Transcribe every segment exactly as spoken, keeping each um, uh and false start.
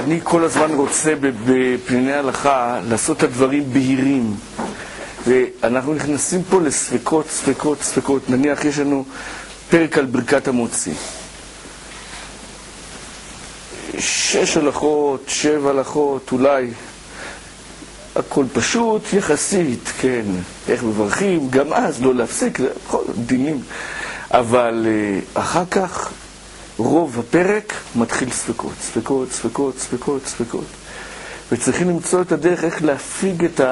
אני כל הזמן רוצה בפניני ההלכה לעשות את הדברים בהירים, ואנחנו נכנסים פה לספקות, ספקות, ספקות. נניח יש לנו פרק על ברכת המוציא, שש הלכות, שבע הלכות, אולי הכל פשוט יחסית, כן, איך מברכים, גם אז לא להפסיק, זה בכל דינים, אבל אחר כך רוב הפרק מתחיל ספקות, ספקות, ספקות, ספקות, ספקות, וצריכים למצוא את הדרך איך להפיג את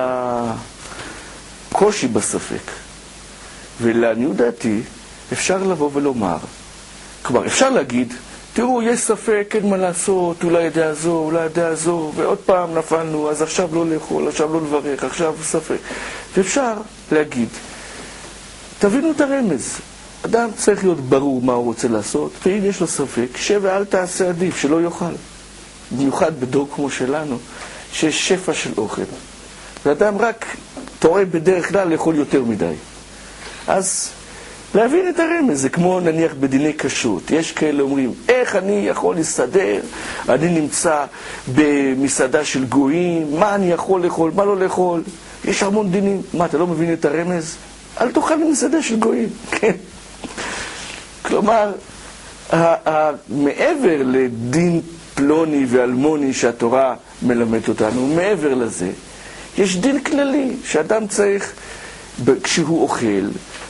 הקושי בספק. ולעניות דעתי אפשר לבוא ולומר, כלומר אפשר להגיד, תראו, יש ספק, אין מה לעשות, אולי ידע זו, אולי ידע זו, ועוד פעם נפלנו, אז עכשיו לא לאכול, עכשיו לא לברך, עכשיו ספק. ואפשר להגיד, תבינו את הרמז. אדם צריך להיות ברור מה הוא רוצה לעשות, ואם יש לו ספק, שב ואל תעשה, עדיף, שלא יאכל. במיוחד בדור כמו שלנו, שיש שפע של אוכל. ואדם רק טועה בדרך כלל לאכול יותר מדי. אז להבין את הרמז, זה כמו נניח בדיני כשרות. יש כאלה אומרים, איך אני יכול להסתדר? אני נמצא במסעדה של גויים, מה אני יכול לאכול, מה לא לאכול? יש המון דינים. מה, אתה לא מבין את הרמז? אל תאכל במסעדה של גויים, כן. כלומר, מעבר לדין פלוני ואלמוני שהתורה מלמדת אותנו, מעבר לזה, יש דין כללי שאדם צריך, כשהוא אוכל,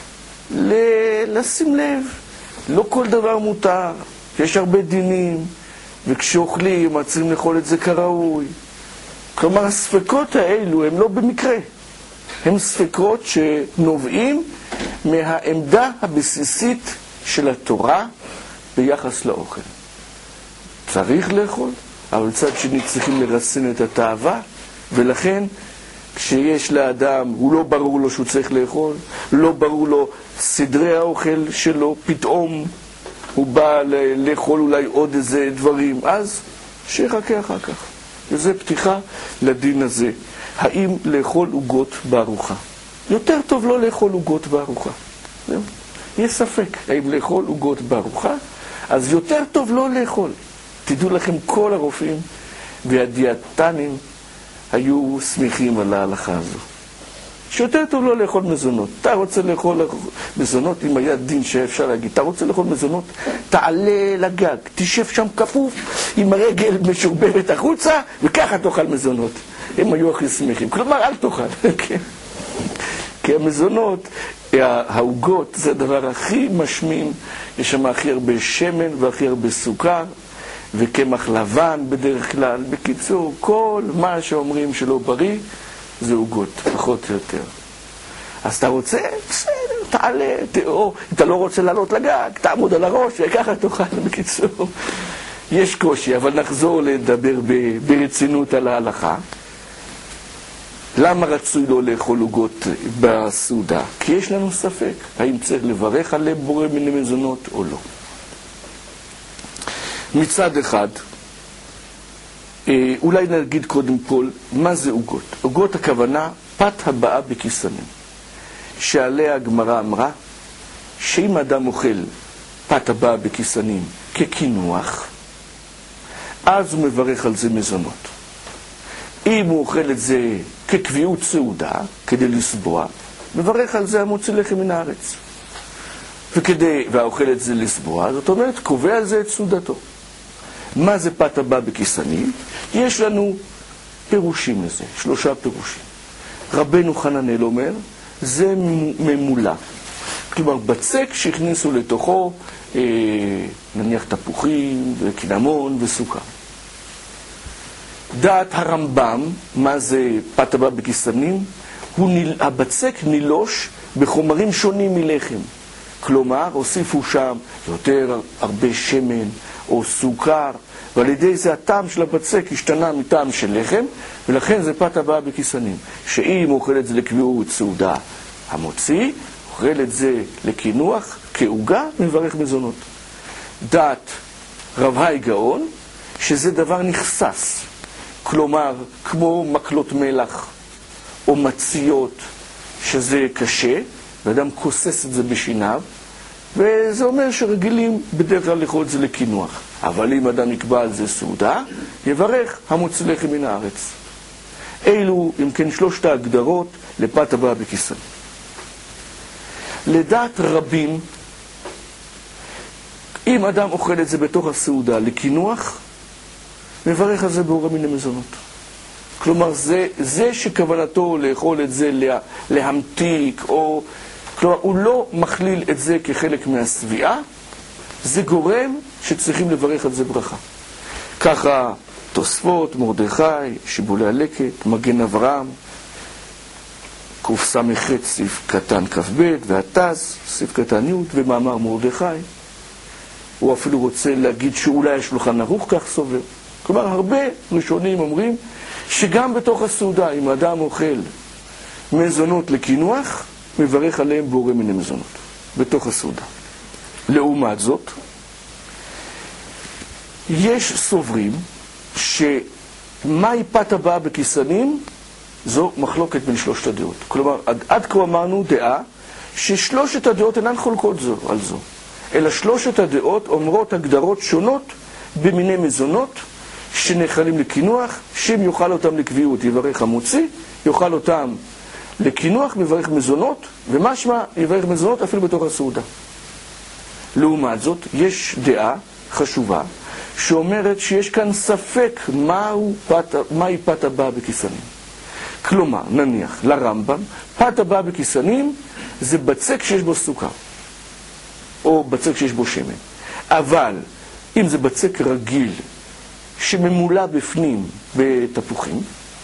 לשים לב, לא כל דבר מותר, יש הרבה דינים, וכשאוכלים צריכים לאכול את זה כראוי. כלומר, הספקות האלו הם לא במקרה, הם ספקות שנובעים מהעמדה הבסיסית של התורה ביחס לאוכל. צריך לאכול, אבל צד שני צריכים לרסן את התאווה, ולכן כשיש לאדם, הוא לא ברור לו שהוא צריך לאכול, לא ברור לו סדרי האוכל שלו, פתאום הוא בא לאכול אולי עוד איזה דברים, אז שיחכה אחר כך. וזה פתיחה לדין הזה. האם לאכול עוגות בארוחה? יותר טוב לא לאכול עוגות בארוחה. זהו. יש ספק, האם לאכול עוגות בארוחה? אז יותר טוב לא לאכול. תדעו לכם, כל הרופאים והדיאטנים היו שמחים על ההלכה הזו. שיותר טוב לא לאכול מזונות. אתה רוצה לאכול מזונות, אם היה דין שאפשר להגיד, אתה רוצה לאכול מזונות, תעלה לגג, תשב שם כפוף עם הרגל משורברת החוצה, וככה תאכל מזונות. הם היו הכי שמחים. כלומר, אל תאכל. כי המזונות, העוגות, זה הדבר הכי משמים. יש שם הכי הרבה שמן והכי הרבה סוכר, וקמח לבן בדרך כלל. בקיצור, כל מה שאומרים שלא בריא, זה עוגות, פחות או יותר. אז אתה רוצה? בסדר, תעלה, או אתה לא רוצה לעלות לגג, תעמוד על הראש, וככה תאכל. בקיצור, יש קושי, אבל נחזור לדבר ברצינות על ההלכה. למה רצוי לא לאכול עוגות בסעודה? כי יש לנו ספק, האם צריך לברך על בורא מיני מזונות או לא. מצד אחד, אולי נגיד קודם כל, מה זה עוגות? עוגות הכוונה, פת הבאה בכיסנים. שעליה הגמרא אמרה, שאם האדם אוכל פת הבאה בכיסנים כקינוח, אז הוא מברך על זה מזונות. אם הוא אוכל את זה כקביעות סעודה, כדי לסבוע, מברך על זה המוציא לחם מן הארץ. וכדי, והאוכל את זה לסבוע, זאת אומרת, קובע על זה את סעודתו. מה זה פת הבאה בכיסנים? יש לנו פירושים לזה, שלושה פירושים. רבנו חננאל אומר, זה ממולה. כלומר, בצק שהכניסו לתוכו, אה, נניח תפוחים וקינמון וסוכר. דעת הרמב"ם, מה זה פת הבאה בכיסנים? הוא ניל, הבצק נילוש בחומרים שונים מלחם. כלומר, הוסיפו שם יותר הרבה שמן או סוכר, ועל ידי זה הטעם של הבצק השתנה מטעם של לחם, ולכן זה פת הבאה בכיסנים. שאם הוא אוכל את זה לקביעות סעודה המוציא, אוכל את זה לקינוח, כעוגה, מברך מזונות. דעת רב האי גאון, שזה דבר נכסס. כלומר, כמו מקלות מלח או מציות, שזה קשה, ואדם כוסס את זה בשיניו, וזה אומר שרגילים בדרך כלל לאכול את זה לקינוח. אבל אם אדם יקבע על זה סעודה, יברך המוציא לחם מן הארץ. אלו, אם כן, שלושת ההגדרות לפת הבאה בכיסנים. לדעת רבים, אם אדם אוכל את זה בתוך הסעודה לקינוח, מברך על זה באורה מן המזונות. כלומר, זה, זה שכוונתו לאכול את זה, לה, להמתיק, או... כלומר, הוא לא מכליל את זה כחלק מהסביעה, זה גורם שצריכים לברך על זה ברכה. ככה תוספות, מרדכי, שיבולי הלקט, מגן אברהם, קס"ח סעיף קטן כ"ב, והתז, סעיף קטן י', ומאמר מרדכי. הוא אפילו רוצה להגיד שאולי השולחן ערוך כך סובר. כלומר, הרבה ראשונים אומרים שגם בתוך הסעודה, אם האדם אוכל מזונות לקינוח, מברך עליהם באורה מן המזונות, בתוך הסעודה. לעומת זאת, יש סוברים שמהי פת הבאה בכיסנים, זו מחלוקת בין שלושת הדעות. כלומר, עד, עד כה אמרנו דעה ששלושת הדעות אינן חולקות זו על זו, אלא שלושת הדעות אומרות הגדרות שונות במיני מזונות שנאכלים לקינוח, שאם יאכל אותם לקביעות יברך המוציא, יאכל אותם לקינוח מברך מזונות, ומשמע יברך מזונות אפילו בתוך הסעודה. לעומת זאת, יש דעה חשובה שאומרת שיש כאן ספק מהו פת, מהי פת הבאה בכיסנים. כלומר, נניח לרמב"ם, פת הבאה בכיסנים זה בצק שיש בו סוכר, או בצק שיש בו שמן. אבל אם זה בצק רגיל שממולא בפנים בתפוחים,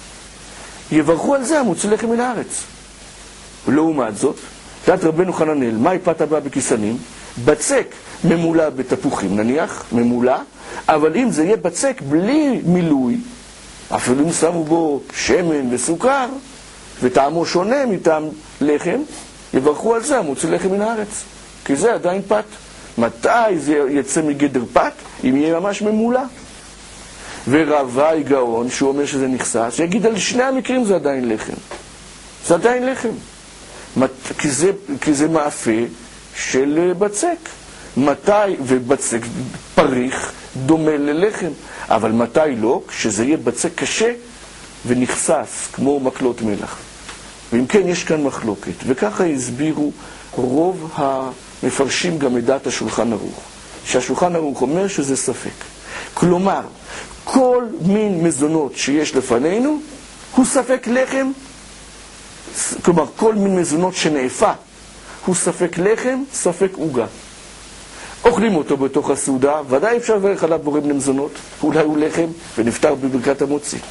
יברכו על זה המוציא לחם מן הארץ. ולעומת זאת, דעת רבנו חננאל, מהי פת הבאה בכיסנים? בצק ממולא בתפוחים, נניח, ממולא, אבל אם זה יהיה בצק בלי מילוי, אפילו אם שמו בו שמן וסוכר, וטעמו שונה מטעם לחם, יברכו על זה המוציא לחם מן הארץ. כי זה עדיין פת. מתי זה יצא מגדר פת? אם יהיה ממש ממולא. ורבי גאון, שהוא אומר שזה נכסס, יגיד על שני המקרים זה עדיין לחם. זה עדיין לחם. כי זה, כי זה מאפה של בצק. מתי, ובצק פריך דומה ללחם. אבל מתי לא? כשזה יהיה בצק קשה ונכסס, כמו מקלות מלח. ואם כן, יש כאן מחלוקת. וככה הסבירו רוב המפרשים גם את דעת השולחן ערוך. שהשולחן ערוך אומר שזה ספק. כלומר, כל מין מזונות שיש לפנינו הוא ספק לחם, כלומר כל מין מזונות שנאפה הוא ספק לחם, ספק עוגה. אוכלים אותו בתוך הסעודה, ודאי אפשר לברך עליו באורה מן המזונות, אולי הוא לחם ונפטר בברכת המוציא.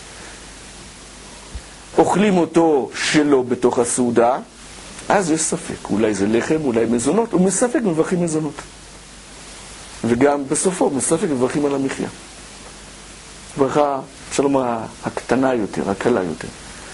אוכלים אותו שלא בתוך הסעודה, אז יש ספק, אולי זה לחם, אולי מזונות, ומספק מברכים מזונות. וגם בסופו מספק מברכים על המחיה. ברכה, אפשר לומר, הקטנה יותר, הקלה יותר.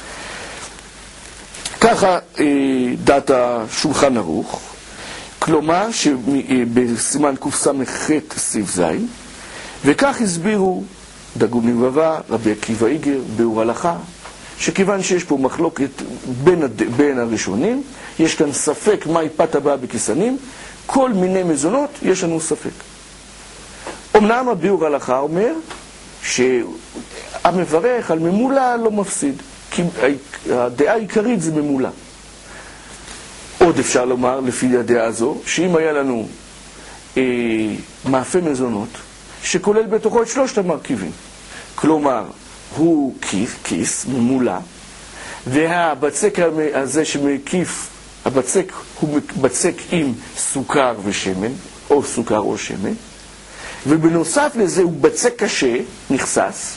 ככה דעת השולחן ערוך, כלומר שבסימן קס"ח סעיף ז', וכך הסבירו דגון מבבא, רבי עקיבא איגר, ביאור הלכה, שכיוון שיש פה מחלוקת בין, הד... בין הראשונים, יש כאן ספק מהי פת הבאה בכיסנים, כל מיני מזונות יש לנו ספק. אמנם הביאור הלכה אומר שהמברך על ממולא לא מפסיד, כי הדעה העיקרית זה ממולא. עוד אפשר לומר לפי הדעה הזו, שאם היה לנו אה, מאפה מזונות שכולל בתוכו את שלושת המרכיבים, כלומר הוא כיס, כיס ממולא, והבצק הזה שמקיף, הבצק הוא בצק עם סוכר ושמן, או סוכר או שמן, ובנוסף לזה הוא בצק קשה, נכסס,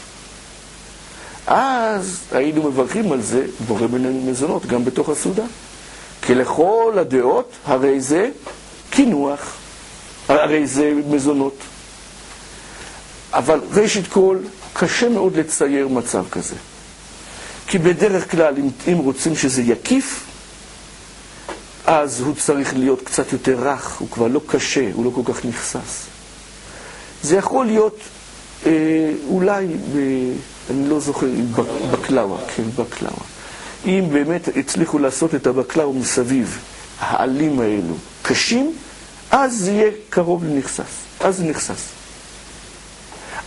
אז היינו מברכים על זה באורה מן המזונות גם בתוך הסעודה. כי לכל הדעות הרי זה קינוח, הרי זה מזונות. אבל ראשית כל, קשה מאוד לצייר מצב כזה. כי בדרך כלל, אם, אם רוצים שזה יקיף, אז הוא צריך להיות קצת יותר רך, הוא כבר לא קשה, הוא לא כל כך נכסס. זה יכול להיות אה, אולי, ב, אני לא זוכר, בקלאווה, כן, בקלאווה. אם באמת הצליחו לעשות את הבקלאווה מסביב, העלים האלו קשים, אז זה יהיה קרוב לנכסס, אז זה נכסס.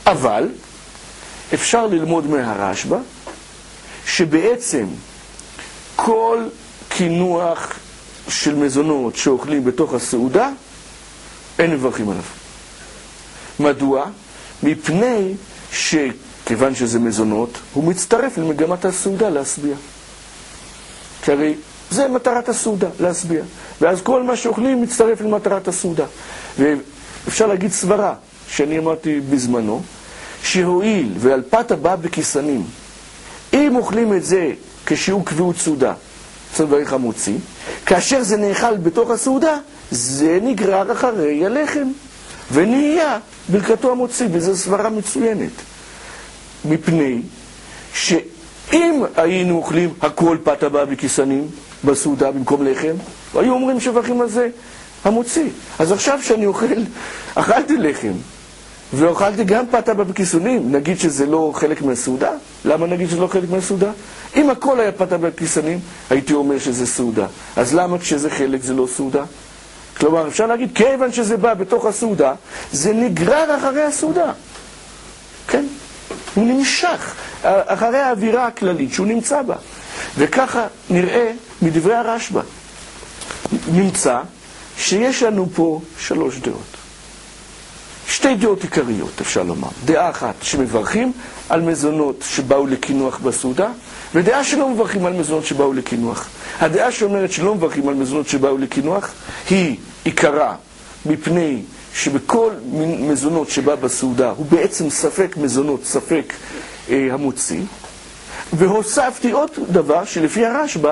אבל אפשר ללמוד מהרשב"א שבעצם כל קינוח של מזונות שאוכלים בתוך הסעודה אין מברכים עליו. מדוע? מפני שכיוון שזה מזונות הוא מצטרף למגמת הסעודה להשביע. כי הרי זה מטרת הסעודה, להשביע. ואז כל מה שאוכלים מצטרף למטרת הסעודה. ואפשר להגיד סברה שאני אמרתי בזמנו, שהועיל ועל פת הבא בכיסנים, אם אוכלים את זה כשיעור קביעות סעודה, צריך לברך המוציא, כאשר זה נאכל בתוך הסעודה, זה נגרר אחרי הלחם, ונהיה ברכתו המוציא, וזו סברה מצוינת. מפני שאם היינו אוכלים הכל פת הבא בכיסנים, בסעודה במקום לחם, היו אומרים שבחים על זה המוציא. אז עכשיו שאני אוכל, אכלתי לחם, ואוכלתי גם פת הבא בכיסנים, נגיד שזה לא חלק מהסעודה? למה נגיד שזה לא חלק מהסעודה? אם הכל היה פת הבא בכיסנים, הייתי אומר שזה סעודה. אז למה כשזה חלק זה לא סעודה? כלומר, אפשר להגיד, כיוון שזה בא בתוך הסעודה, זה נגרר אחרי הסעודה. כן? הוא נמשך אחרי האווירה הכללית שהוא נמצא בה. וככה נראה מדברי הרשב"א. נמצא שיש לנו פה שלוש דעות. שתי דעות עיקריות, אפשר לומר. דעה אחת שמברכים על מזונות שבאו לקינוח בסעודה, ודעה שלא מברכים על מזונות שבאו לקינוח. הדעה שאומרת שלא מברכים על מזונות שבאו לקינוח, היא עיקרה מפני שבכל מזונות שבא בסעודה הוא בעצם ספק מזונות, ספק אה, המוציא. והוספתי עוד דבר שלפי הרשב"א,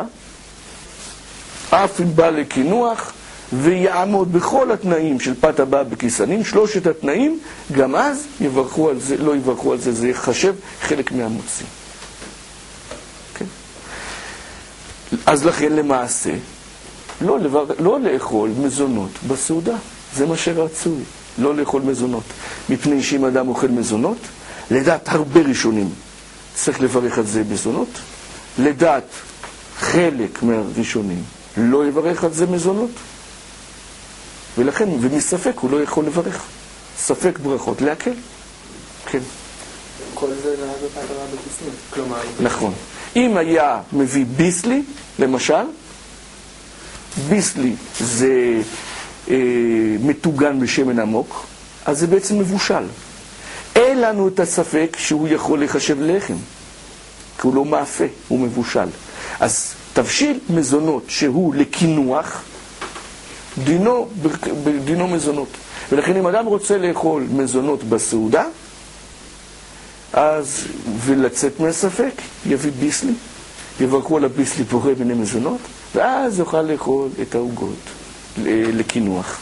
אף אם בא לקינוח ויעמוד בכל התנאים של פת הבא בכיסנים, שלושת התנאים, גם אז יברכו על זה, לא יברכו על זה, זה יחשב חלק מהמוציא. כן? אז לכן למעשה, לא, לבר... לא לאכול מזונות בסעודה, זה מה שרצוי, לא לאכול מזונות. מפני שאם אדם אוכל מזונות, לדעת הרבה ראשונים צריך לברך על זה מזונות, לדעת חלק מהראשונים לא יברך על זה מזונות, ולכן, ומספק הוא לא יכול לברך. ספק ברכות, להקל. כן. כל זה נהג בפת הבא בכיסנים. כלומר... נכון. אם היה מביא ביסלי, למשל, ביסלי זה אה, מתוגן בשמן עמוק, אז זה בעצם מבושל. אין לנו את הספק שהוא יכול לחשב לחם, כי הוא לא מאפה, הוא מבושל. אז תבשיל מזונות שהוא לקינוח, דינו, דינו מזונות. ולכן אם אדם רוצה לאכול מזונות בסעודה, אז ולצאת מהספק, יביא ביסלי, יברכו על הביסלי פורה ביני מזונות, ואז יוכל לאכול את העוגות לקינוח.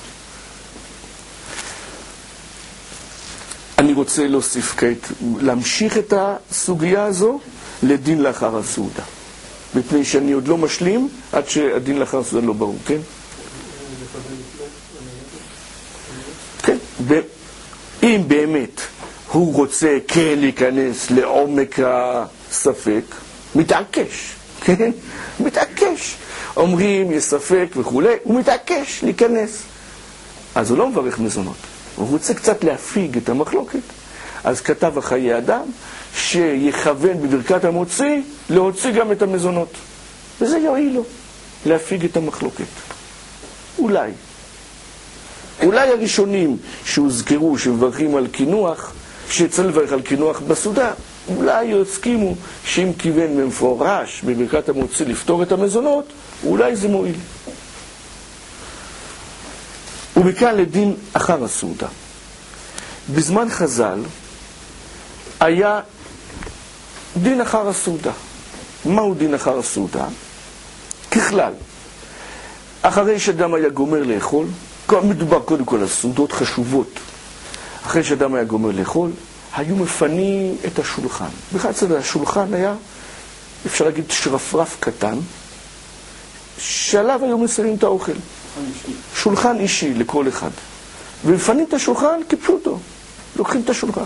אני רוצה להוסיף כעת, להמשיך את הסוגיה הזו לדין לאחר הסעודה. מפני שאני עוד לא משלים עד שהדין לאחר הסעודה לא ברור, כן? כן, אם באמת הוא רוצה כן להיכנס לעומק הספק, מתעקש, כן? מתעקש. אומרים יש ספק וכולי, הוא מתעקש להיכנס. אז הוא לא מברך מזונות, הוא רוצה קצת להפיג את המחלוקת. אז כתב החיי אדם שיכוון בברכת המוציא להוציא גם את המזונות. וזה יועיל לו, להפיג את המחלוקת. אולי. אולי הראשונים שהוזכרו, שמברכים על קינוח, שצריך לברך על קינוח בסעודה, אולי יסכימו שאם כיוון במפורש בברכת המוציא לפתור את המזונות, אולי זה מועיל. ומכאן לדין אחר הסעודה. בזמן חז"ל היה דין אחר הסעודה. מהו דין אחר הסעודה? ככלל, אחרי שאדם היה גומר לאכול, מדובר קודם כל על סעודות חשובות. אחרי שאדם היה גומר לאכול, היו מפנים את השולחן. בכלל צד השולחן היה, אפשר להגיד, שרפרף קטן, שעליו היו מסיימים את האוכל. שולחן אישי לכל אחד. ומפנים את השולחן כפשוטו. לוקחים את השולחן.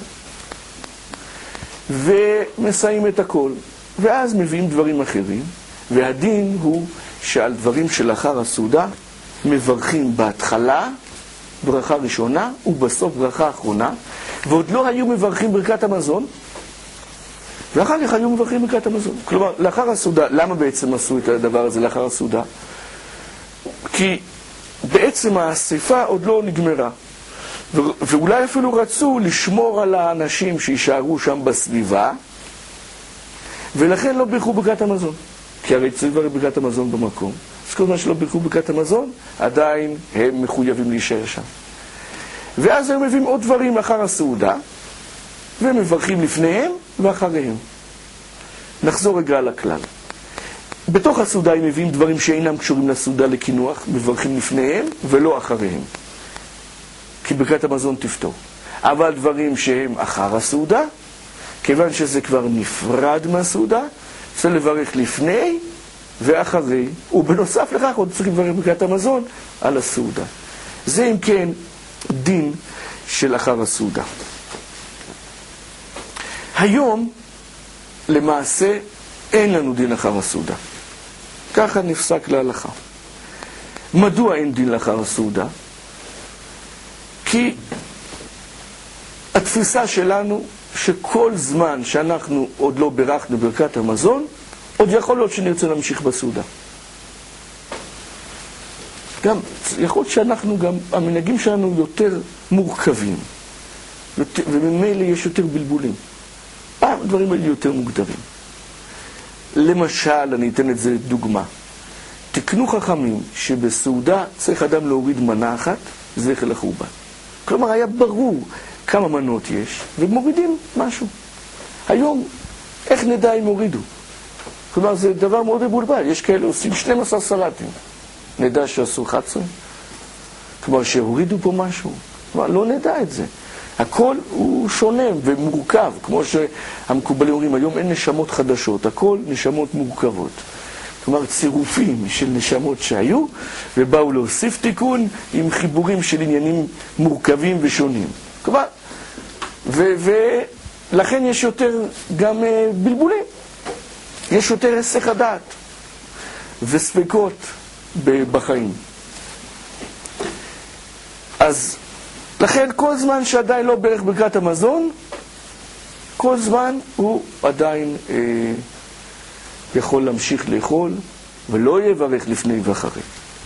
ומסיימים את הכל. ואז מביאים דברים אחרים. והדין הוא שעל דברים שלאחר הסעודה מברכים בהתחלה ברכה ראשונה ובסוף ברכה אחרונה, ועוד לא היו מברכים ברכת המזון, ואחר כך היו מברכים ברכת המזון. כלומר, לאחר הסעודה, למה בעצם עשו את הדבר הזה לאחר הסעודה? כי בעצם האספה עוד לא נגמרה, ו- ואולי אפילו רצו לשמור על האנשים שישארו שם בסביבה, ולכן לא ברכו ברכת המזון. כי הרי צריך כבר ברכת המזון במקום. אז כל מה שלא ברכו ברכת המזון, עדיין הם מחויבים להישאר שם. ואז הם מביאים עוד דברים לאחר הסעודה, והם מברכים לפניהם ואחריהם. נחזור רגע על הכלל. בתוך הסעודה הם מביאים דברים שאינם קשורים לסעודה לקינוח, מברכים לפניהם ולא אחריהם. כי ברכת המזון תפתור. אבל דברים שהם אחר הסעודה, כיוון שזה כבר נפרד מהסעודה, צריך לברך לפני ואחרי, ובנוסף לכך עוד צריך לברך ברכת המזון על הסעודה. זה אם כן דין של אחר הסעודה. היום למעשה אין לנו דין אחר הסעודה. ככה נפסק להלכה. מדוע אין דין לאחר הסעודה? כי התפיסה שלנו שכל זמן שאנחנו עוד לא ברכנו ברכת המזון, עוד יכול להיות שנרצה להמשיך בסעודה. גם יכול להיות שאנחנו גם, המנהגים שלנו יותר מורכבים, יותר, וממילא יש יותר בלבולים. פעם הדברים האלה יותר מוגדרים. למשל, אני אתן את זה דוגמה. תקנו חכמים שבסעודה צריך אדם להוריד מנה אחת, זכר לחורבן. כלומר, היה ברור כמה מנות יש, ומורידים משהו. היום, איך נדע אם הורידו? כלומר, זה דבר מאוד מבולבל. יש כאלה עושים שנים עשר סלטים. נדע שעשו אחת עשרה? כלומר, שהורידו פה משהו. כלומר, לא נדע את זה. הכל הוא שונה ומורכב, כמו שהמקובלים אומרים, היום אין נשמות חדשות, הכל נשמות מורכבות. כלומר, צירופים של נשמות שהיו, ובאו להוסיף תיקון עם חיבורים של עניינים מורכבים ושונים. כלומר, ולכן יש יותר גם בלבולים. יש יותר היסח הדעת וספקות בחיים. אז לכן כל זמן שעדיין לא ברך ברכת המזון, כל זמן הוא עדיין אה, יכול להמשיך לאכול, ולא יברך לפני ואחרי.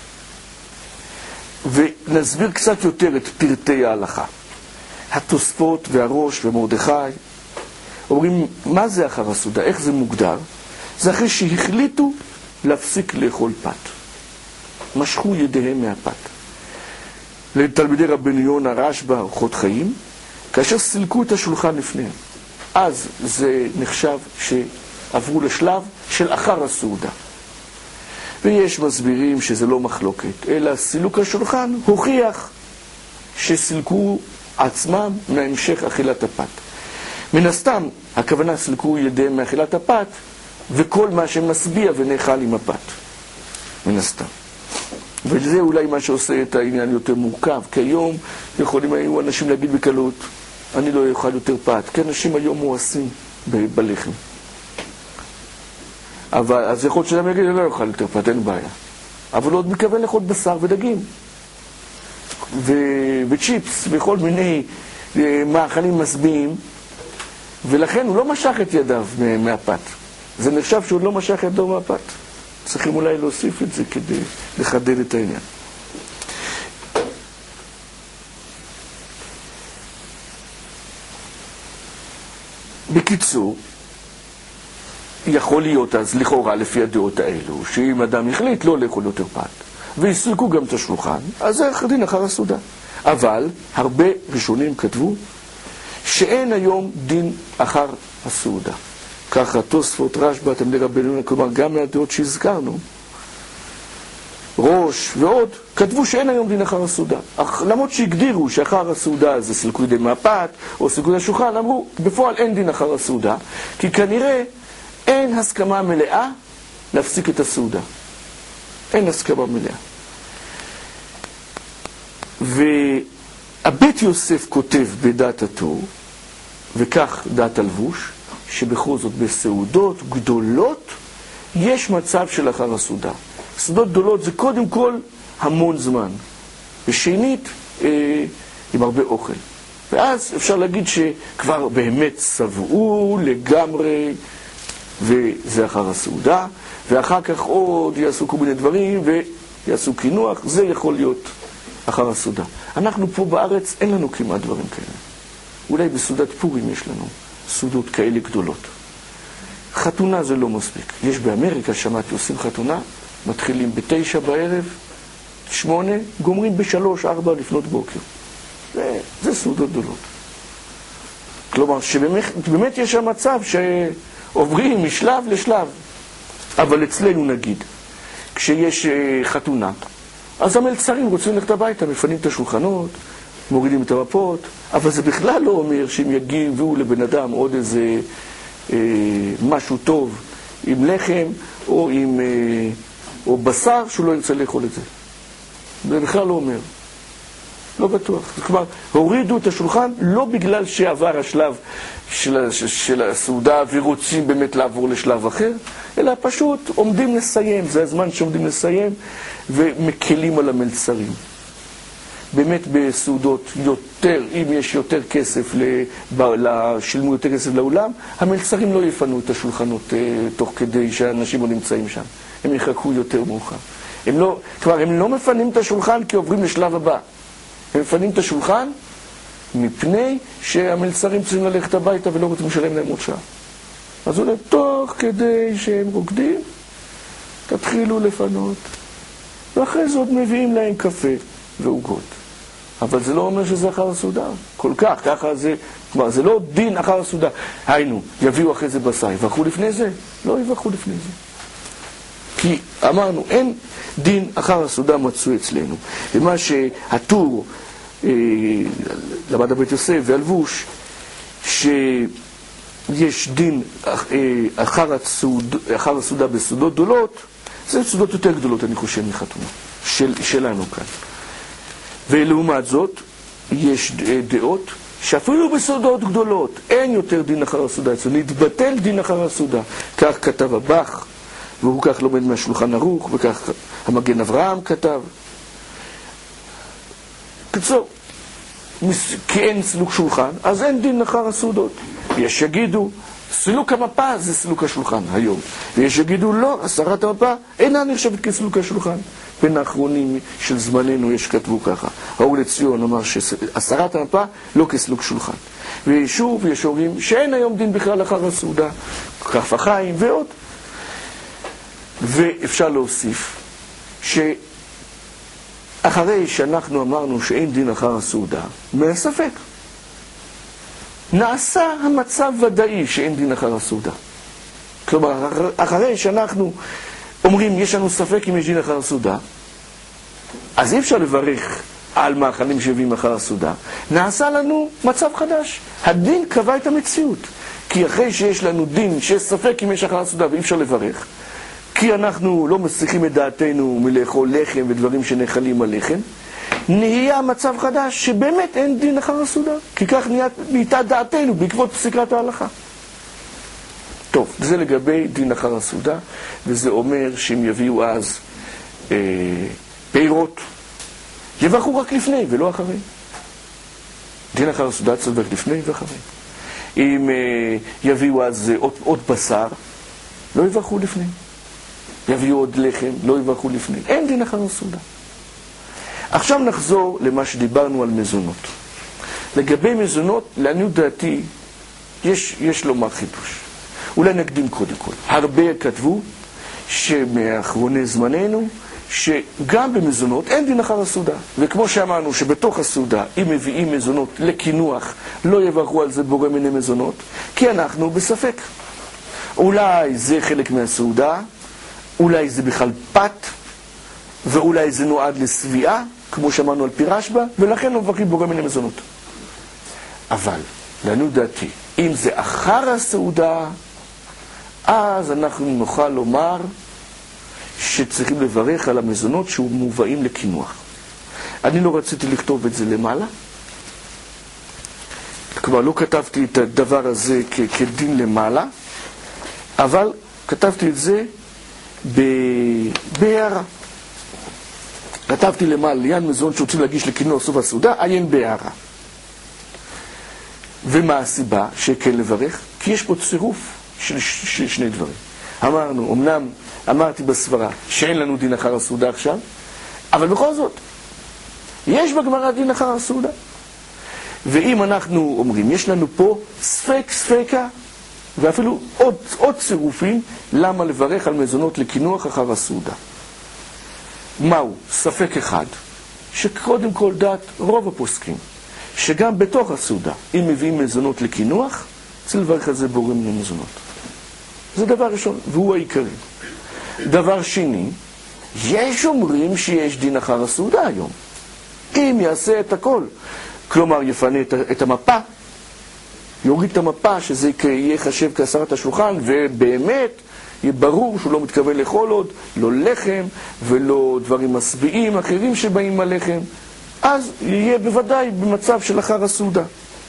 ונסביר קצת יותר את פרטי ההלכה. התוספות והראש ומרדכי אומרים, מה זה אחר הסעודה? איך זה מוגדר? זה אחרי שהחליטו להפסיק לאכול פת. משכו ידיהם מהפת. לתלמידי רבנו יונה, רשב"א, אורחות חיים, כאשר סילקו את השולחן לפניהם. אז זה נחשב שעברו לשלב של אחר הסעודה. ויש מסבירים שזה לא מחלוקת, אלא סילוק השולחן הוכיח שסילקו עצמם מהמשך אכילת הפת. מן הסתם, הכוונה סילקו ידיהם מאכילת הפת, וכל מה שמשביע ונאכל עם הפת. מן הסתם. וזה אולי מה שעושה את העניין יותר מורכב, כי היום יכולים היו אנשים להגיד בקלות, אני לא אוכל יותר פת, כי אנשים היום מואסים ב- בלחם. אבל, אז יכול להיות שאדם יגיד, אני לא אוכל יותר פת, אין בעיה. אבל עוד מכוון לאכול בשר ודגים, ו- וצ'יפס, וכל מיני uh, מאכלים משביעים, ולכן הוא לא משך את ידיו מהפת. זה נחשב שהוא לא משך ידו מהפת. צריכים אולי להוסיף את זה כדי לחדד את העניין. בקיצור, יכול להיות אז לכאורה לפי הדעות האלו, שאם אדם החליט לא לאכול יותר פת, והסלקו גם את השולחן, אז זה דין אחר הסעודה. אבל הרבה ראשונים כתבו שאין היום דין אחר הסעודה. ככה תוספות, רשב"א, תלמידי רבנו יונה, כלומר גם מהדעות שהזכרנו, ראש ועוד, כתבו שאין היום דין אחר הסעודה. אך למרות שהגדירו שאחר הסעודה זה סילקו ידי מהפת או סילקו ידי השולחן, אמרו בפועל אין דין אחר הסעודה, כי כנראה אין הסכמה מלאה להפסיק את הסעודה. אין הסכמה מלאה. והבית יוסף כותב בדעת התור, וכך דעת הלבוש, שבכל זאת בסעודות גדולות יש מצב של אחר הסעודה. סעודות גדולות זה קודם כל המון זמן, ושנית אה, עם הרבה אוכל. ואז אפשר להגיד שכבר באמת שבעו לגמרי, וזה אחר הסעודה, ואחר כך עוד יעשו כל מיני דברים ויעשו קינוח, זה יכול להיות אחר הסעודה. אנחנו פה בארץ אין לנו כמעט דברים כאלה. אולי בסעודת פורים יש לנו סעודות כאלה גדולות. חתונה זה לא מספיק. יש באמריקה, שמעתי, עושים חתונה, מתחילים בתשע בערב, שמונה, גומרים בשלוש, ארבע לפנות בוקר. זה, זה סעודות גדולות. כלומר, שבאמת יש שם מצב שעוברים משלב לשלב. אבל אצלנו נגיד, כשיש חתונה, אז המלצרים רוצים ללכת הביתה, מפנים את השולחנות, מורידים את המפות, אבל זה בכלל לא אומר שהם יגיעו לבן אדם עוד איזה אה, משהו טוב עם לחם או עם אה, או בשר שהוא לא ירצה לאכול את זה. זה בכלל לא אומר. לא בטוח. כלומר, הורידו את השולחן לא בגלל שעבר השלב של, של הסעודה ורוצים באמת לעבור לשלב אחר, אלא פשוט עומדים לסיים. זה הזמן שעומדים לסיים ומקלים על המלצרים. באמת בסעודות יותר, אם יש יותר כסף, שילמו יותר כסף לאולם, המלצרים לא יפנו את השולחנות תוך כדי שהאנשים לא נמצאים שם. הם יחכו יותר מאוחר. הם לא, כבר הם לא מפנים את השולחן כי עוברים לשלב הבא. הם מפנים את השולחן מפני שהמלצרים צריכים ללכת הביתה ולא רוצים לשלם להם עוד שעה. אז אולי תוך כדי שהם רוקדים, תתחילו לפנות. ואחרי זאת מביאים להם קפה ועוגות. אבל זה לא אומר שזה אחר הסעודה. כל כך, ככה זה, כלומר, זה לא דין אחר הסעודה. היינו, יביאו אחרי זה בשר, יברכו לפני זה? לא יברכו לפני זה. כי אמרנו, אין דין אחר הסעודה מצוי אצלנו. ומה שהטור, אה, למד הבית יוסף והלבוש, שיש דין אה, אחר, הסעוד, אחר הסעודה בסעודות גדולות, זה סעודות יותר גדולות, אני חושב, מחתונה, של, שלנו כאן. ולעומת זאת, יש דעות שאפילו בסעודות גדולות אין יותר דין אחר הסעודה אצלנו, נתבטל דין אחר הסעודה. כך כתב הבח, והוא כך לומד מהשולחן ערוך, וכך המגן אברהם כתב. קצור, כי אין סילוק שולחן, אז אין דין אחר הסעודות. יש שיגידו, סילוק המפה זה סילוק השולחן היום. ויש שיגידו, לא, הסרת המפה אינה נחשבת כסילוק השולחן. בין האחרונים של זמננו יש כתבו ככה. האור לציון אמר שהסרת המפה לא כסילוק שולחן. ושוב יש אומרים שאין היום דין בכלל אחר הסעודה, כף החיים ועוד. ואפשר להוסיף שאחרי שאנחנו אמרנו שאין דין אחר הסעודה, מהספק נעשה המצב ודאי שאין דין אחר הסעודה. כלומר, אחרי שאנחנו אומרים יש לנו ספק אם יש דין אחר הסעודה, אז אי אפשר לברך על מאכלים שהביאים אחר הסעודה. נעשה לנו מצב חדש. הדין קבע את המציאות. כי אחרי שיש לנו דין שיש ספק אם יש אחר הסעודה ואי אפשר לברך, כי אנחנו לא מסיחים את דעתנו מלאכול לחם ודברים שנאכלים על לחם, נהיה מצב חדש שבאמת אין דין אחר הסעודה. כי כך נהייתה דעתנו בעקבות פסיקת ההלכה. טוב, זה לגבי דין אחר הסעודה, וזה אומר שהם יביאו אז אה, פירות, יברכו רק לפני ולא אחרי. דין אחר הסעודה צריך לברך לפני ואחרי. אם אה, יביאו אז עוד, עוד בשר, לא יברכו לפני. יביאו עוד לחם, לא יברכו לפני. אין דין אחר הסעודה. עכשיו נחזור למה שדיברנו על מזונות. לגבי מזונות, לעניות דעתי, יש, יש לומר חידוש. אולי נקדים קודם כל. הרבה כתבו שמאחרוני זמננו, שגם במזונות אין דין אחר הסעודה. וכמו שאמרנו שבתוך הסעודה, אם מביאים מזונות לקינוח, לא יברכו על זה בורא מיני מזונות, כי אנחנו בספק. אולי זה חלק מהסעודה, אולי זה בכלל פת, ואולי זה נועד לסביעה, כמו שאמרנו על פי רשב"א, ולכן לא מברכים בורא מיני מזונות. אבל, לעניות דעתי, אם זה אחר הסעודה, אז אנחנו נוכל לומר שצריכים לברך על המזונות שמובאים לקינוח. אני לא רציתי לכתוב את זה למעלה, כלומר לא כתבתי את הדבר הזה כ- כדין למעלה, אבל כתבתי את זה ב- בהערה. כתבתי למעלה, לעניין מזונות שרוצים להגיש לקינוח סוף הסעודה, עיין בהערה. ומה הסיבה שכן לברך? כי יש פה צירוף של, של שני דברים. אמרנו, אמנם אמרתי בסברה שאין לנו דין אחר הסעודה עכשיו, אבל בכל זאת, יש בגמרא דין אחר הסעודה. ואם אנחנו אומרים, יש לנו פה ספק ספקה, ואפילו עוד, עוד צירופים, למה לברך על מזונות לקינוח אחר הסעודה. מהו? ספק אחד, שקודם כל דעת רוב הפוסקים, שגם בתוך הסעודה, אם מביאים מזונות לקינוח, צריך לברך על זה בורם למזונות. זה דבר ראשון, והוא העיקרי. דבר שני, יש אומרים שיש דין אחר הסעודה היום. אם יעשה את הכל, כלומר יפנה את, את המפה, יוריד את המפה, שזה יהיה חשב כעשרת השולחן, ובאמת יהיה ברור שהוא לא מתכוון לאכול עוד, לא לחם ולא דברים משביעים אחרים שבאים מהלחם, אז יהיה בוודאי במצב של אחר הסעודה.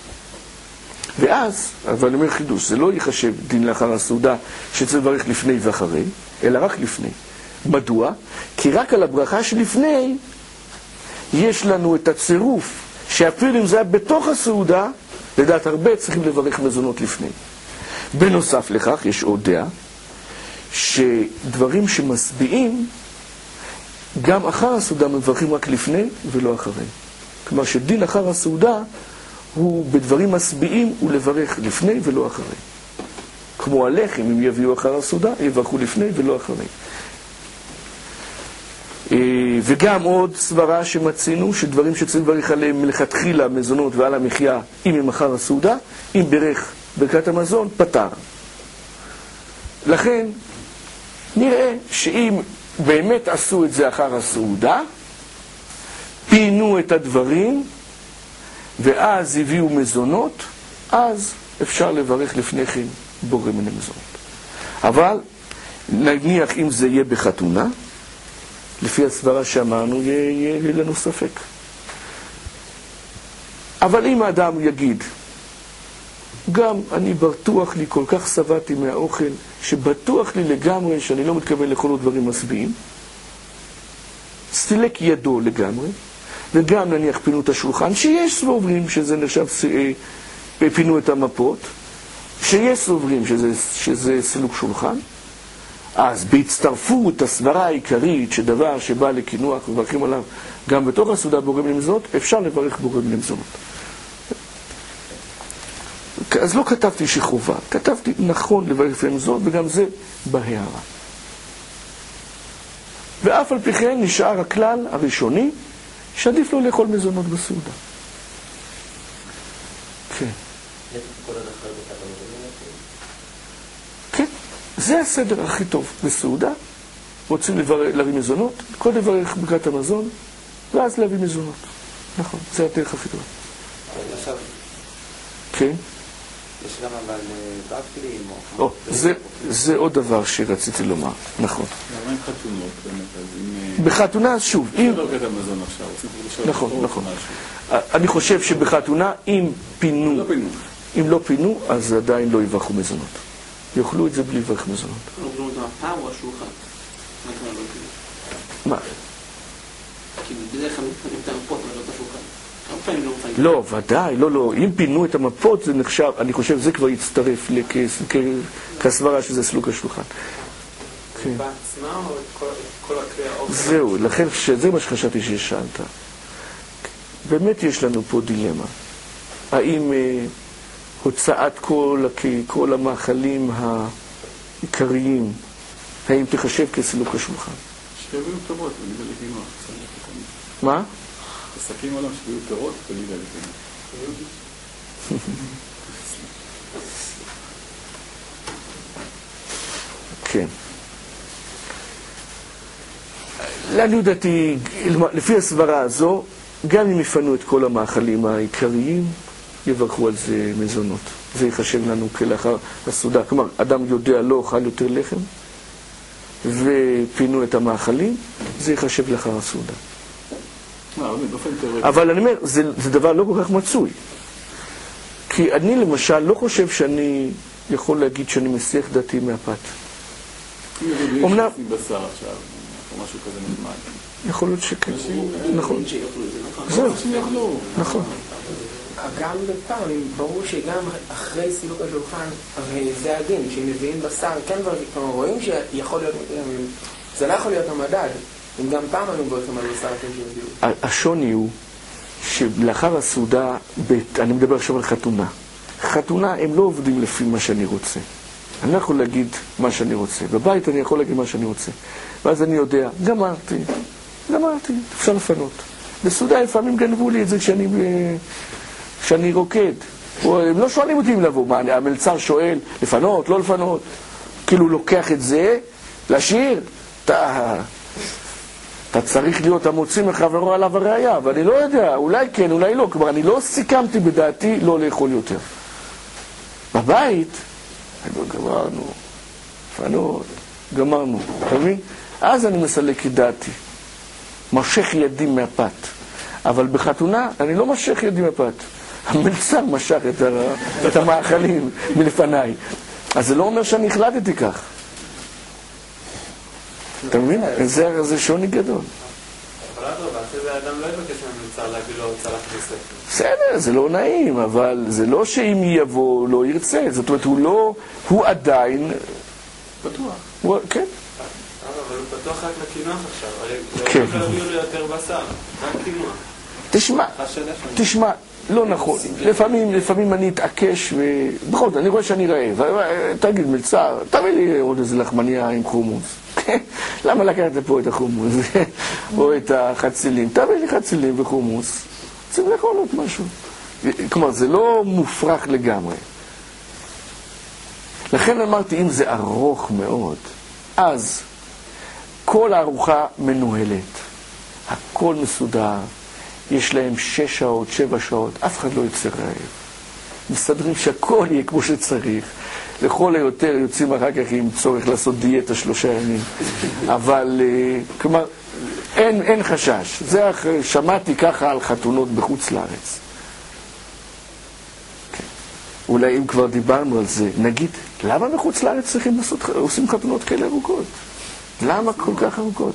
ואז, אבל אני אומר חידוש, זה לא יחשב דין לאחר הסעודה שצריך לברך לפני ואחרי, אלא רק לפני. מדוע? כי רק על הברכה שלפני יש לנו את הצירוף, שאפילו אם זה היה בתוך הסעודה, לדעת הרבה צריכים לברך מזונות לפני. בנוסף לכך, יש עוד דעה, שדברים שמשביעים, גם אחר הסעודה מברכים רק לפני ולא אחרי. כלומר שדין אחר הסעודה הוא בדברים משביעים הוא לברך לפני ולא אחרי. כמו הלחם, אם יביאו אחר הסעודה, יברכו לפני ולא אחרי. וגם עוד סברה שמצינו, שדברים שצריכים לברך עליהם מלכתחילה מזונות ועל המחיה, אם הם אחר הסעודה, אם ברך ברכת המזון, פטר. לכן, נראה שאם באמת עשו את זה אחר הסעודה, פינו את הדברים, ואז הביאו מזונות, אז אפשר לברך לפני כן בורא מן המזונות. אבל נניח אם זה יהיה בחתונה, לפי הסברה שאמרנו, יהיה, יהיה לנו ספק. אבל אם האדם יגיד, גם אני בטוח לי, כל כך שבעתי מהאוכל, שבטוח לי לגמרי שאני לא מתכוון לאכול עוד דברים משביעים, סילק ידו לגמרי, וגם נניח פינו את השולחן, שיש סוברים שזה נחשב, פינו את המפות, שיש סוברים שזה, שזה סילוק שולחן, אז בהצטרפות הסברה העיקרית שדבר שבא לקינוח וברכים עליו גם בתוך הסעודה בורא מן המזונות, אפשר לברך בורא מן המזונות. אז לא כתבתי שחובה, כתבתי נכון לברך לפני המזונות, וגם זה בהערה. ואף על פי כן נשאר הכלל הראשוני שעדיף לו לאכול מזונות בסעודה. כן. כן, זה הסדר הכי טוב בסעודה. רוצים להביא מזונות, קודם לברך ברכת המזון, ואז להביא מזונות. נכון, זה הדרך הכי טובה. עכשיו, כן. יש גם אבל בפלים או... או, זה, זה עוד דבר שרציתי לומר, נכון. למה עם חתונות באמת? אז אם... בחתונה, שוב, אם... לא ברכת המזון עכשיו, רציתי לשאול... נכון, נכון. אני חושב שבחתונה, אם פינו... לא פינו. אם לא פינו, אז עדיין לא יברכו מזונות. יאכלו את זה בלי לברך מזונות. לא אומרים את המפה או השולחן? מה כבר לא פינו? מה? כי בדרך כלל מפנים את המפות, אבל לא את השולחן. כמה פעמים לא מפנים? לא, ודאי, לא, לא. אם פינו את המפות, זה נחשב, אני חושב, זה כבר יצטרף כסברה שזה סלוק השולחן. כן. בעצמה או את כל הכלי האוכל? זהו, לכן זה מה שחשבתי ששאלת. באמת יש לנו פה דילמה. האם אה, הוצאת כל, כל המאכלים העיקריים, האם תחשב כסלוק השולחן? שביעו פירות, ולידה לקינוח. מה? עסקים עולם שביעו פירות, ולידה לקינוח. כן. לעניות דעתי, לפי הסברה הזו, גם אם יפנו את כל המאכלים העיקריים, יברכו על זה מזונות. זה יחשב לנו כלאחר הסעודה. כלומר, אדם יודע לא אוכל יותר לחם, ופינו את המאכלים, זה יחשב לאחר הסעודה. אבל אני אומר, זה, זה דבר לא כל כך מצוי. כי אני למשל לא חושב שאני יכול להגיד שאני מסיח דעתי מהפת. אומנם... יש בשר עכשיו, או משהו כזה נחמד. יכול להיות שכן. נכון. שיאכלו את זה, נכון? זהו. שיאכלו. נכון. גם בפעם, ברור שגם אחרי סילוק השולחן, הרי זה הדין, שאם מביאים בשר, כן כבר רואים שיכול להיות, זה לא יכול להיות המדד, אם גם פעם היו בעצם על בשר אתם שהביאו. השוני הוא שלאחר הסעודה, אני מדבר עכשיו על חתונה. חתונה הם לא עובדים לפי מה שאני רוצה. אני לא יכול להגיד מה שאני רוצה. בבית אני יכול להגיד מה שאני רוצה. ואז אני יודע, גמרתי, גמרתי, אפשר לפנות. בסעודה לפעמים גנבו לי את זה כשאני, כשאני רוקד. הם לא שואלים אותי אם לבוא. מה, המלצר שואל, לפנות, לא לפנות. כאילו לוקח את זה, לשיר. אתה, אתה צריך להיות המוציא מחברו עליו הראייה, ואני לא יודע, אולי כן, אולי לא. כלומר, אני לא סיכמתי בדעתי לא לאכול יותר. בבית, גמרנו, לפנות, גמרנו, אתה מבין? אז אני מסלק את דעתי. משך ידי מהפת. אבל בחתונה אני לא משך ידי מהפת. המלצר משך את, ה... את המאכלים מלפניי. אז זה לא אומר שאני החלטתי כך. אתה מבין? זה, זה שוני גדול. אבל אדרבה, אחרי זה האדם לא יבקש מהמלצר להביא לו צלח כסף. בסדר, זה לא נעים, אבל זה לא שאם יבוא לא ירצה. זאת אומרת, הוא לא, הוא עדיין... פתוח. הוא, כן. אבל הוא פתוח רק לקינוח עכשיו. כן. לא יביאו לו יותר בשר, רק קינוח. תשמע, תשמע, לא נכון. לפעמים, לפעמים אני אתעקש, ובכל זאת, אני רואה שאני רעב. תגיד, מלצר, תביא לי עוד איזה לחמניה עם חומוס. למה לקחת פה את החומוס? או את החצילים? תביא לי חצילים וחומוס. צריך לאכול עוד משהו. כלומר, זה לא מופרך לגמרי. לכן אמרתי, אם זה ארוך מאוד, אז כל הארוחה מנוהלת. הכל מסודר. יש להם שש שעות, שבע שעות, אף אחד לא יוצא רעב. מסתדרים שהכל יהיה כמו שצריך. לכל היותר יוצאים אחר כך עם צורך לעשות דיאטה שלושה ימים. אבל, כלומר, אין, אין חשש. זה שמעתי ככה על חתונות בחוץ לארץ. כן. אולי אם כבר דיברנו על זה, נגיד, למה בחוץ לארץ צריכים לעשות, עושים חתונות כאלה ארוכות? למה כל כך ארוכות?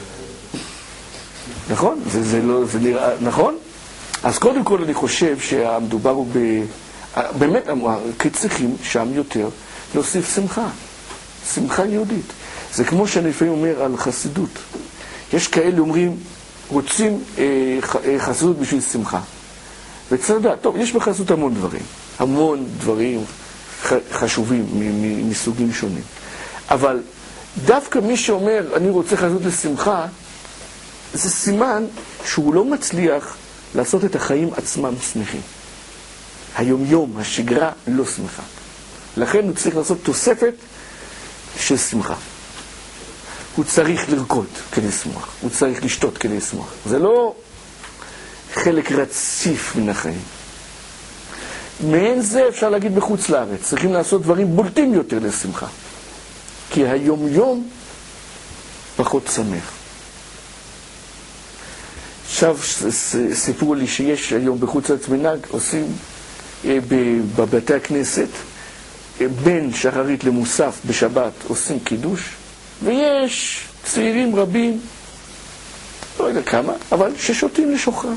נכון? זה, זה לא, זה נראה, נכון? אז קודם כל אני חושב שהמדובר הוא ב... באמת, כי צריכים שם יותר להוסיף שמחה. שמחה יהודית. זה כמו שאני לפעמים אומר על חסידות. יש כאלה אומרים, רוצים אה, חסידות בשביל שמחה. וצריך לדעת, טוב, יש בחסידות המון דברים. המון דברים ח, חשובים מ, מ, מסוגים שונים. אבל דווקא מי שאומר, אני רוצה חסידות לשמחה, זה סימן שהוא לא מצליח לעשות את החיים עצמם שמחים. היום-יום, השגרה לא שמחה. לכן הוא צריך לעשות תוספת של שמחה. הוא צריך לרקוד כדי לשמוח. הוא צריך לשתות כדי לשמוח. זה לא חלק רציף מן החיים. מעין זה אפשר להגיד בחוץ לארץ. צריכים לעשות דברים בולטים יותר לשמחה. כי היום-יום פחות שמח. עכשיו סיפרו לי שיש היום בחוץ לארץ מנהג, עושים בבתי הכנסת, בין שחרית למוסף בשבת עושים קידוש, ויש צעירים רבים, לא יודע כמה, אבל ששותים לשוחרה.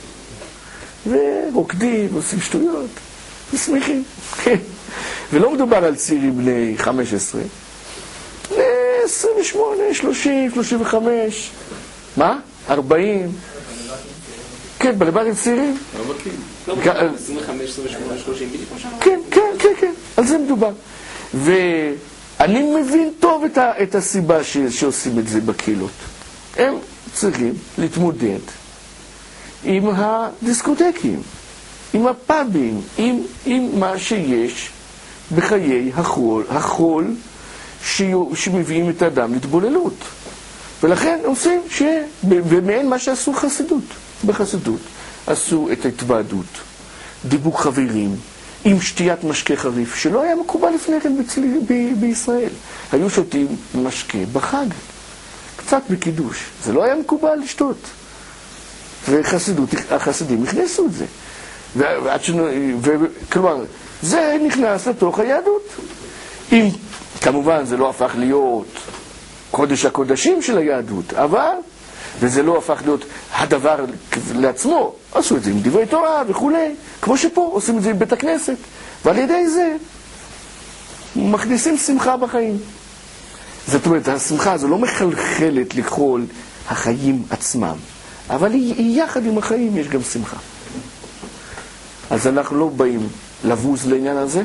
ורוקדים, עושים שטויות, ושמחים. ולא מדובר על צעירים בני חמש עשרה, בני עשרים ושמונה, שלושים, שלושים וחמש, מה? ארבעים. כן, בלבטים צעירים. לא בטח, עשרים וחמש, עשרים ושמונה, שלושים, בדיוק כמו שאמרנו. כן, כן, כן, כן, על זה מדובר. ואני מבין טוב את, ה, את הסיבה ש, שעושים את זה בקהילות. הם צריכים להתמודד עם הדיסקוטקים, עם הפאבים, עם, עם מה שיש בחיי החול, החול שיו, שמביאים את האדם להתבוללות. ולכן עושים ש... ומעין מה שעשו חסידות. בחסידות עשו את ההתוועדות, דיבוק חברים, עם שתיית משקה חריף, שלא היה מקובל לפני כן בצלי, ב- בישראל. היו שותים משקה בחג, קצת בקידוש. זה לא היה מקובל לשתות. וחסידות, החסידים הכנסו את זה. ועד ש... ו... כלומר, זה נכנס לתוך היהדות. אם, כמובן, זה לא הפך להיות קודש הקודשים של היהדות, אבל, וזה לא הפך להיות הדבר לעצמו, עשו את זה עם דברי תורה וכולי, כמו שפה עושים את זה עם בית הכנסת, ועל ידי זה מכניסים שמחה בחיים. זאת אומרת, השמחה הזו לא מחלחלת לכל החיים עצמם, אבל היא, היא יחד עם החיים, יש גם שמחה. אז אנחנו לא באים לבוז לעניין הזה,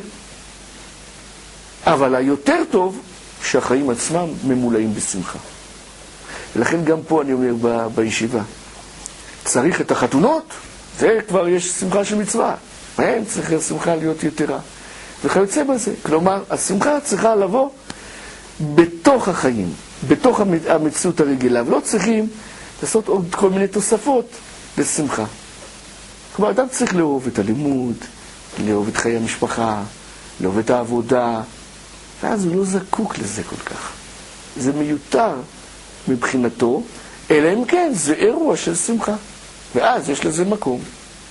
אבל היותר טוב שהחיים עצמם ממולאים בשמחה. ולכן גם פה אני אומר ב, בישיבה, צריך את החתונות, זה כבר יש שמחה של מצווה, אין צריך שמחה להיות יתרה. וכיוצא בזה, כלומר, השמחה צריכה לבוא בתוך החיים, בתוך המציאות הרגילה, ולא צריכים לעשות עוד כל מיני תוספות לשמחה. כלומר, אדם צריך לאהוב את הלימוד, לאהוב את חיי המשפחה, לאהוב את העבודה, ואז הוא לא זקוק לזה כל כך. זה מיותר מבחינתו, אלא אם כן, זה אירוע של שמחה, ואז יש לזה מקום.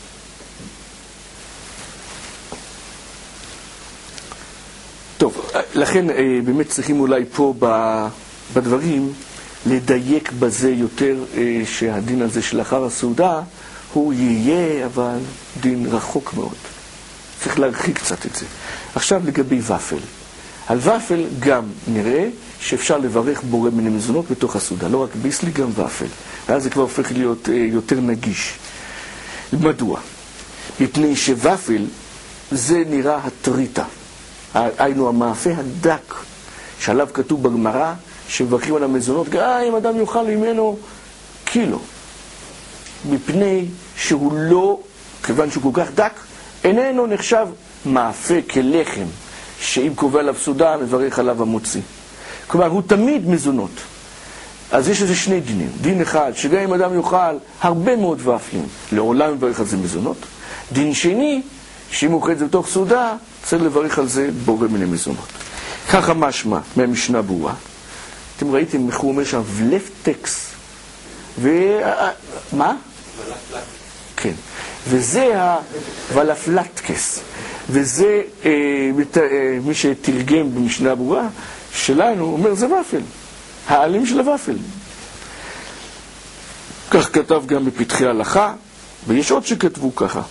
טוב, לכן באמת צריכים אולי פה בדברים לדייק בזה יותר, שהדין הזה שלאחר הסעודה הוא יהיה, אבל דין רחוק מאוד. צריך להרחיק קצת את זה. עכשיו לגבי ופל. על ופל גם נראה שאפשר לברך בורא מיני מזונות בתוך הסעודה, לא רק ביסלי, גם ופל. ואז זה כבר הופך להיות יותר נגיש. מדוע? מפני שוופל זה נראה הטריטה. היינו המאפה הדק שעליו כתוב בגמרא שמברכים על המזונות, גם אם אדם יאכל ממנו קילו, מפני שהוא לא, כיוון שהוא כל כך דק, איננו נחשב מאפה כלחם שאם קובע עליו סעודה מברך עליו המוציא. כלומר הוא תמיד מזונות. אז יש איזה שני דינים. דין אחד שגם אם אדם יאכל הרבה מאוד ופלים לעולם מברך על זה מזונות. דין שני שאם הוא אוכל את זה בתוך סעודה צריך לברך על זה בורא מיני מזונות. ככה משמע מהמשנה ברורה. אתם ראיתם איך הוא אומר שם ולפטקס ו... מה? כן. וזה הוולפלטקס. וזה אה, מת... אה, מי שתרגם במשנה ברורה שלנו אומר זה ופל. העלים של הוופל. כך כתב גם בפתחי ההלכה, ויש עוד שכתבו ככה.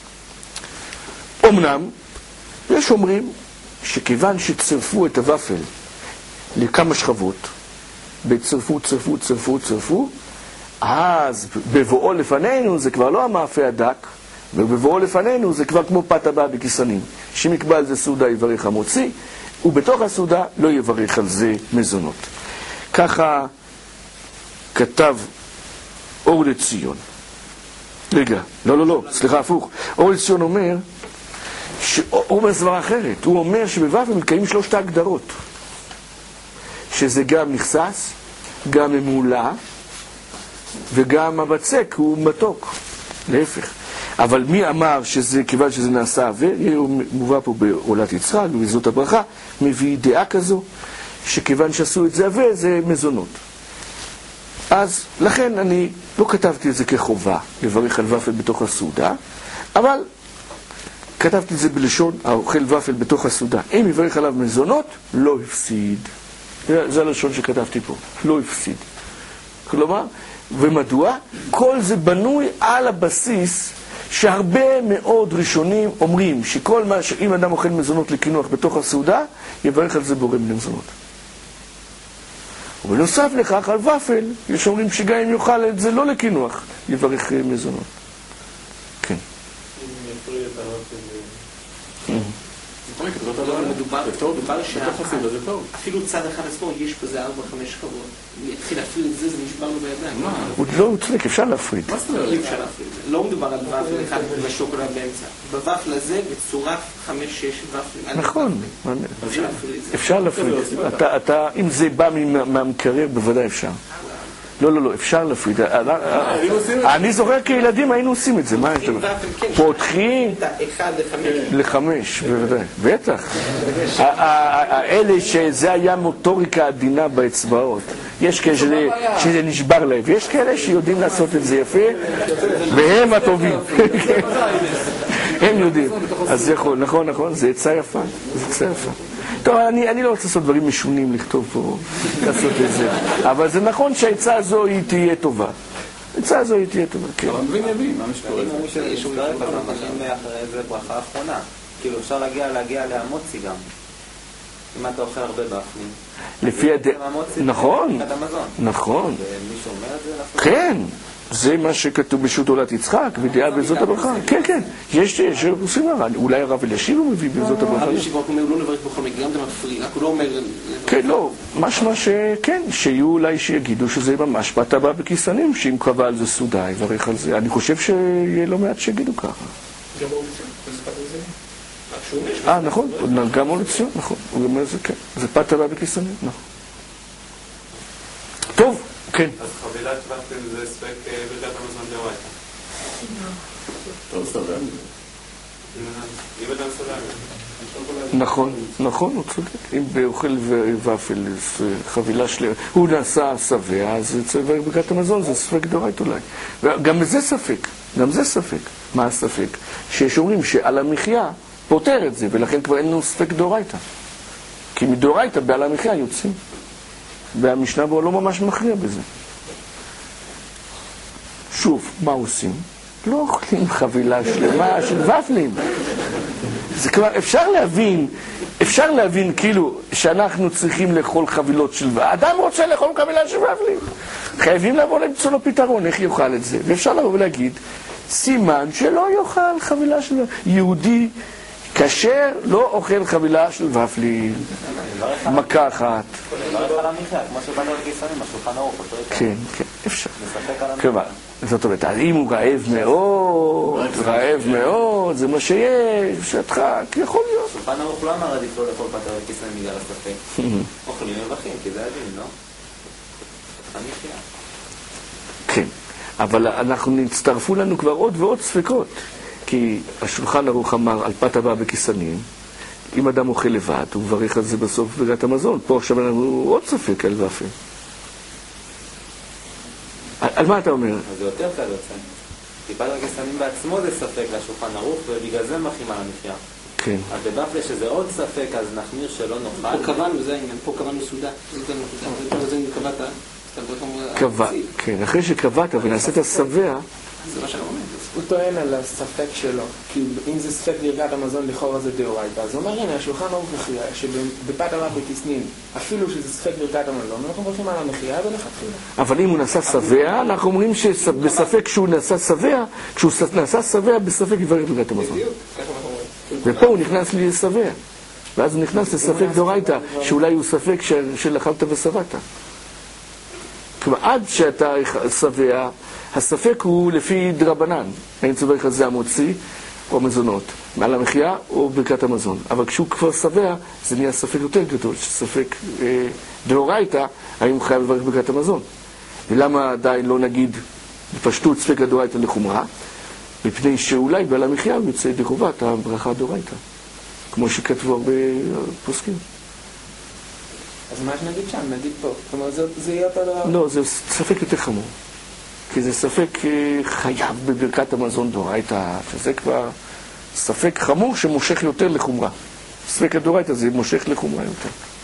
אמנם יש אומרים שכיוון שצרפו את הוופל לכמה שכבות, בצרפו, צרפו, צרפו, צרפו, אז בבואו לפנינו זה כבר לא המאפה הדק, ובבואו לפנינו זה כבר כמו פת הבא בכיסנים. שמקבע על זה סעודה יברך המוציא, ובתוך הסעודה לא יברך על זה מזונות. ככה כתב אור לציון. רגע, לא, לא, לא, סליחה, הפוך. אור לציון אומר, הוא אומר סברה אחרת, הוא אומר שבוופל מתקיים שלושת ההגדרות. שזה גם נכסס, גם ממולא, וגם הבצק הוא מתוק. להפך. אבל מי אמר שזה, כיוון שזה נעשה עבר, הוא מובא פה בעולת יצחק, ובזאת הברכה, מביא דעה כזו, שכיוון שעשו את זה עבר, זה מזונות. אז לכן אני לא כתבתי את זה כחובה, לברך על ופל בתוך הסעודה, אבל כתבתי את זה בלשון, האוכל ופל בתוך הסעודה. אם יברך עליו מזונות, לא הפסיד. זה, זה הלשון שכתבתי פה, לא הפסיד. כלומר, ומדוע? כל זה בנוי על הבסיס שהרבה מאוד ראשונים אומרים שכל מה, שאם אדם אוכל מזונות לקינוח בתוך הסעודה, יברך על זה בורא מיני מזונות. ובנוסף לכך, על ופל, יש אומרים שגם אם יאכל את זה לא לקינוח, יברך מזונות. כן. מדובר שאפילו צד אחד עצמו יש בזה ארבע חמש שכבות. אם יתחיל להפריד את זה, זה נשבר לו בידיים. הוא לא צודק, אפשר להפריד. מה זאת אומרת? אפשר להפריד. לא מדובר על ופל אחד ושוקולד באמצע. בוופל הזה בצורף חמש שש ופלים. נכון. אפשר להפריד. אם זה בא מהמקרר, בוודאי אפשר. לא, לא, לא, אפשר להפריד. אני זוכר כילדים היינו עושים את זה. מה יש דבר? פותחים לחמש, בוודאי. בטח. האלה שזה היה מוטוריקה עדינה באצבעות. יש כאלה שזה נשבר להם. יש כאלה שיודעים לעשות את זה יפה, והם הטובים. הם יודעים. אז זה יכול, נכון, נכון, זה עצה יפה. זה עצה יפה. טוב, אני, אני לא רוצה לעשות דברים משונים, לכתוב פה, לעשות את זה. אבל זה נכון שהעצה הזו היא תהיה טובה. העצה הזו היא תהיה טובה, כן. אבל מבין יבין, מה משקורה? אם הוא שיש הוא דרך, אז ממשיכים אחרי איזה ברכה האחרונה. כאילו אפשר להגיע להגיע לאמוצי גם. אם אתה אוכל הרבה באפנים. לפי הד... נכון, נכון. ומישהו אומר את זה? כן. זה מה שכתוב בשו"ת עולת יצחק, ודעה בזאת הברכה. כן, כן. יש, יש, עושים הרע. אולי הרב אלישיב הוא מביא בזאת הברכה. הרב אלישיב הוא לא נברך בכל מקרה, גם אתה מפריע, רק הוא לא אומר... כן, לא. משמע שכן, שיהיו אולי שיגידו שזה ממש בת הבא בכיסנים, שאם קבע על זה סעודה, יברך על זה. אני חושב שיהיה לא מעט שיגידו ככה. גם אור לציון, זה פת על זה? אה, נכון. גם אור לציון, נכון. הוא אומר זה כן. זה פת הבא בכיסנים, נכון. טוב. כן. אז חבילת ופל זה ספק ברכת המזון דאורייתא. טוב, סבבה. אם אדם סבבה. נכון, נכון, הוא צודק. אם באוכל ופל חבילה שלמה, הוא נעשה שבע, אז ברכת המזון זה ספק דאורייתא אולי. גם זה ספק, גם זה ספק. מה הספק? שיש אומרים שעל המחיה פותר את זה, ולכן כבר אין לנו ספק דאורייתא. כי מדאורייתא בעל המחיה יוצאים. והמשנה בו לא ממש מכריע בזה. שוב, מה עושים? לא אוכלים חבילה שלמה של ופלים. זה כבר, אפשר להבין, אפשר להבין כאילו שאנחנו צריכים לאכול חבילות של ופלים. האדם רוצה לאכול חבילה של ופלים. חייבים לבוא למצוא לו פתרון, איך יאכל את זה. ואפשר לבוא ולהגיד, סימן שלא יאכל חבילה של ופלים. יהודי כאשר לא אוכל חבילה של ופלים. מכה אחת. מברך על המחיה, כמו שבאנו על גיסנים, השולחן ערוך, אותו יותר. כן, כן, אפשר. מספק על המחיה. כלומר, זאת אומרת, אם הוא רעב מאוד, רעב מאוד, זה מה שיש, שתחק, יכול להיות. השולחן ערוך לא אמר עדיף לא לאכול פת על גיסנים בגלל הספק. אוכלים מבכים, כי זה הדין, לא? המחיה. כן, אבל אנחנו נצטרפו לנו כבר עוד ועוד ספקות. כי השולחן ערוך אמר על פת הבא בכיסנים, אם אדם אוכל לבד, הוא מברך על זה בסוף ברכת המזון. פה עכשיו אנחנו עוד ספק על ופל. על, על מה אתה אומר? אז זה יותר קל יוצא. כי פת הגסנים בעצמו זה ספק לשולחן ערוך, ובגלל זה מכים על המחיה. כן. אז בבפלה שזה עוד ספק, אז נחמיר שלא נאכל. פה קבענו, זה העניין, פה קבענו סעודה. זה קבעת, קבע, כן, אחרי שקבעת ונעשית שבע, זה מה שאני אומר. הוא טוען על הספק שלו, כי אם זה ספק ברכת המזון לכאורה זה דאורייתא, אז הוא אומר, הנה, השולחן ערוך הכריע, שבפת הבא בכיסנים, אפילו שזה ספק ברכת המזון, אנחנו מברכים על המחיה ולכתחילה. אבל אם הוא נעשה שבע, אנחנו אומרים שבספק שהוא נעשה שבע, כשהוא נעשה שבע, בספק יברך ברכת המזון. ופה הוא נכנס לשבע, ואז הוא נכנס לספק דאורייתא, שאולי הוא ספק של אכלת ושבעת. כלומר, עד שאתה שבע, הספק הוא לפי דרבנן, האם צורך על זה המוציא או המזונות, מעל המחיה או ברכת המזון. אבל כשהוא כבר שבע, זה נהיה ספק יותר גדול, ספק אה, דאורייתא, האם הוא חייב לברך ברכת המזון. ולמה עדיין לא נגיד בפשטות ספק הדאורייתא לחומרה? מפני שאולי בעל המחיה הוא יוצא לחובת הברכה הדאורייתא, כמו שכתבו הרבה פוסקים. אז מה שנגיד שם, נגיד פה, זאת אומרת, זה יהיה אותו דבר? לא, זה ספק יותר חמור. כי זה ספק חייב בברכת המזון דאורייתא, שזה כבר ספק חמור שמושך יותר לחומרה. ספק הדאורייתא זה מושך לחומרה יותר.